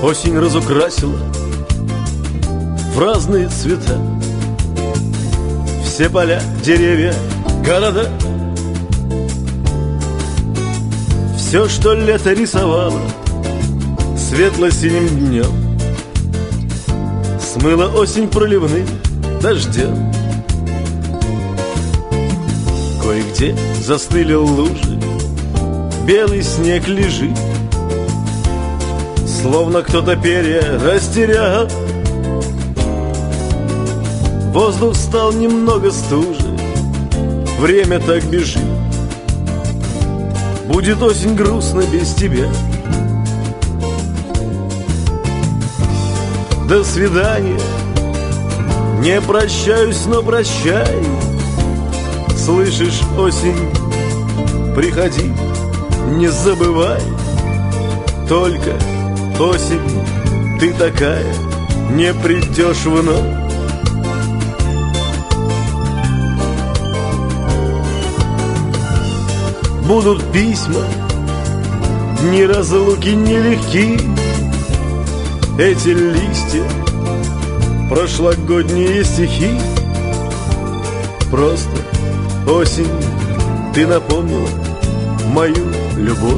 Осень разукрасила в разные цвета все поля, деревья, города. Все, что лето рисовало светло-синим днем, смыла осень проливным дождем. Кое-где застыли лужи, белый снег лежит, словно кто-то перья растерял. Воздух стал немного стуже, время так бежит. Будет осень грустно без тебя. До свидания, не прощаюсь, но прощай. Слышишь, осень, приходи, не забывай. Только, осень, ты такая, не придешь вновь. Будут письма, дни разлуки нелегки. Эти листья, прошлогодние стихи. Просто, осень, ты напомнила мою любовь.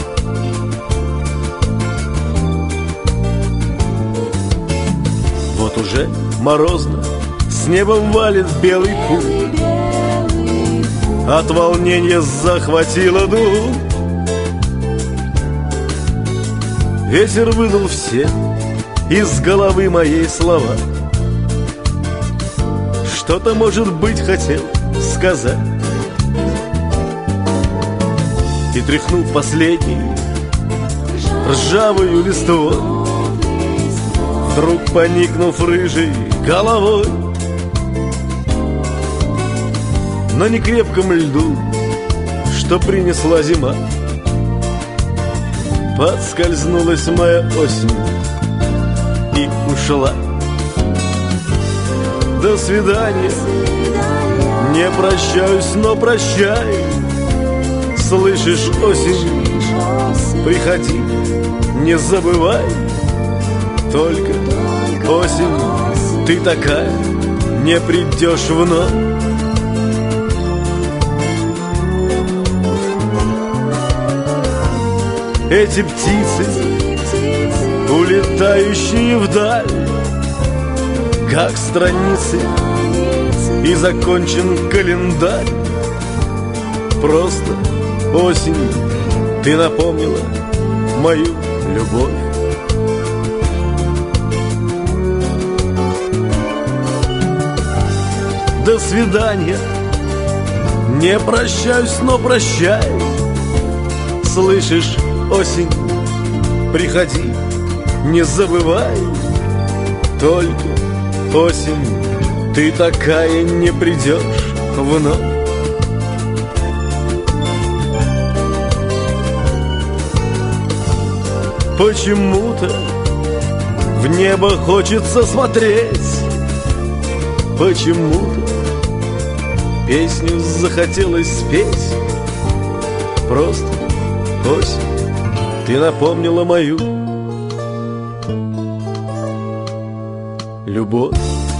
Вот уже морозно, с неба валит белый пух. От волнения захватило дух. Ветер вынул все из головы моей слова. Что-то, может быть, хотел сказать. И тряхнув последний ржавую листвой, вдруг поникнув рыжей головой, на некрепком льду, что принесла зима, подскользнулась моя осень и ушла. До свидания, не прощаюсь, но прощай. Слышишь, осень, приходи, не забывай. Только, осень, ты такая, не придешь вновь. Эти птицы, улетающие вдаль, как страницы, и закончен календарь. Просто, осень, ты напомнила мою любовь. До свидания, не прощаюсь, но прощай. Слышишь, осень, приходи, не забывай. Только, осень, ты такая, не придешь вновь. Почему-то в небо хочется смотреть. Почему-то песню захотелось спеть. Просто, осень, ты напомнила мою любовь.